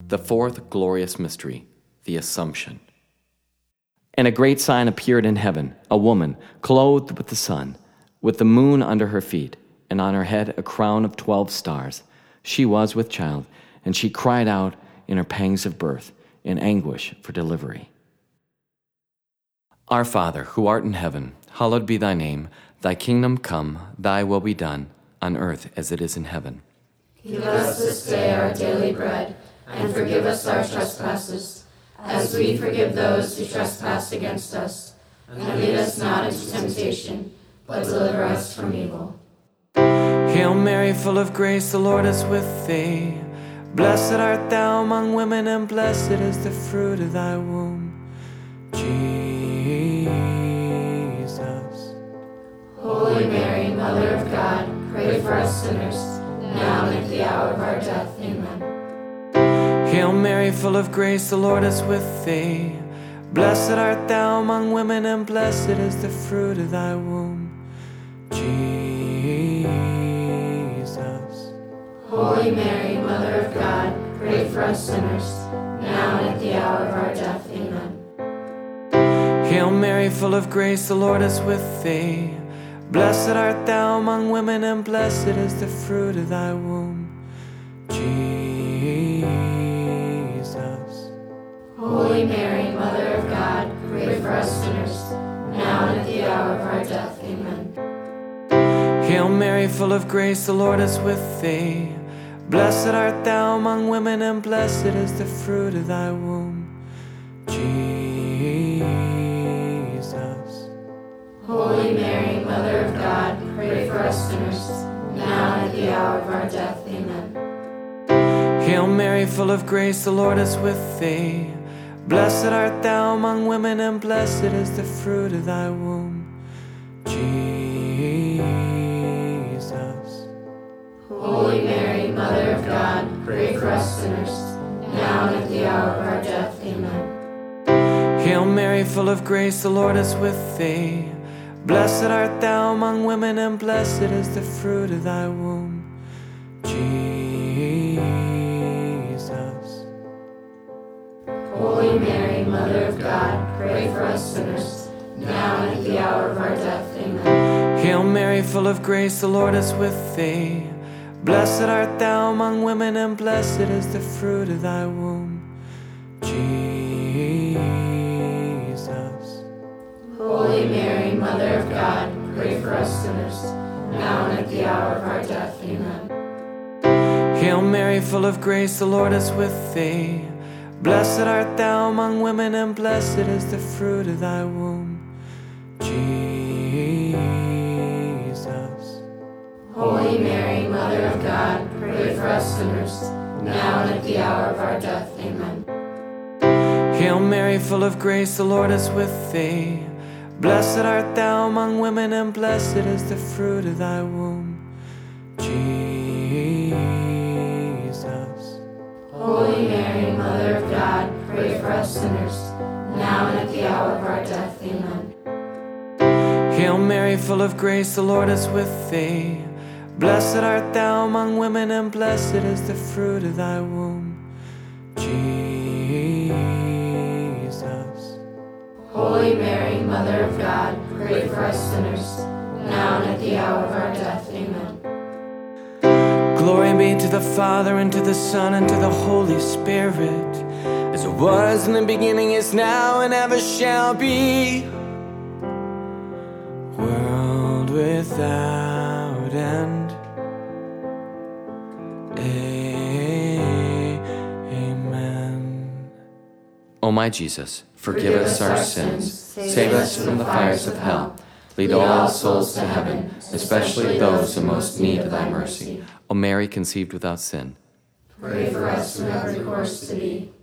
The fourth glorious mystery, the Assumption. And a great sign appeared in heaven, a woman clothed with the sun, with the moon under her feet, and on her head a crown of 12 stars. She was with child, and she cried out in her pangs of birth, in anguish for delivery. Our Father, who art in heaven, hallowed be thy name. Thy kingdom come, thy will be done, on earth as it is in heaven. Give us this day our daily bread, and forgive us our trespasses, as we forgive those who trespass against us. And lead us not into temptation, but deliver us from evil. Hail Mary, full of grace, the Lord is with thee. Blessed art thou among women, and blessed is the fruit of thy womb, Jesus. Holy Mary, Mother of God, pray for us sinners, now and at the hour of our death. Amen. Hail Mary, full of grace, the Lord is with thee. Blessed art thou among women, and blessed is the fruit of thy womb, Jesus. Holy Mary, Mother of God, pray for us sinners, now and at the hour of our death. Amen. Hail Mary, full of grace, the Lord is with thee. Blessed art thou among women, and blessed is the fruit of thy womb, Jesus. Holy Mary, Mother of God, pray for us sinners, now and at the hour of our death. Amen. Hail Mary, full of grace, the Lord is with thee. Blessed art thou among women, and blessed is the fruit of thy womb, Jesus. Holy Mary, Mother of God, pray for us sinners, now and at the hour of our death. Amen. Hail Mary, full of grace, the Lord is with thee. Blessed art thou among women, and blessed is the fruit of thy womb, Jesus. Holy Mary, Mother of God, pray for us sinners, now and at the hour of our death. Amen. Hail Mary, full of grace, the Lord is with thee. Blessed art thou among women, and blessed is the fruit of thy womb, Jesus. Holy Mary, Mother of God, pray for us sinners, now and at the hour of our death. Amen. Hail Mary, full of grace, the Lord is with thee. Blessed art thou among women, and blessed is the fruit of thy womb, Jesus. Holy Mary, Mother of God, pray for us sinners, now and at the hour of our death. Amen. Hail Mary, full of grace, the Lord is with thee. Blessed art thou among women, and blessed is the fruit of thy womb, Jesus. Holy Mary, Mother of God, pray for us sinners, now and at the hour of our death. Amen. Hail Mary, full of grace, the Lord is with thee. Blessed art thou among women, and blessed is the fruit of thy womb, Jesus. Holy Mary, Mother of God, pray for us sinners, now and at the hour of our death. Amen. Hail Mary, full of grace, the Lord is with thee. Blessed art thou among women, and blessed is the fruit of thy womb, Jesus. Holy Mary, Mother of God, pray for us sinners, now and at the hour of our death. Amen. Glory be to the Father, and to the Son, and to the Holy Spirit, as it was in the beginning, is now, and ever shall be, world without end. Amen. O my Jesus, forgive us our sins, save us from the fires of hell, lead all souls to heaven, especially those in most need of thy mercy. O Mary, conceived without sin, Pray for us who have recourse to thee.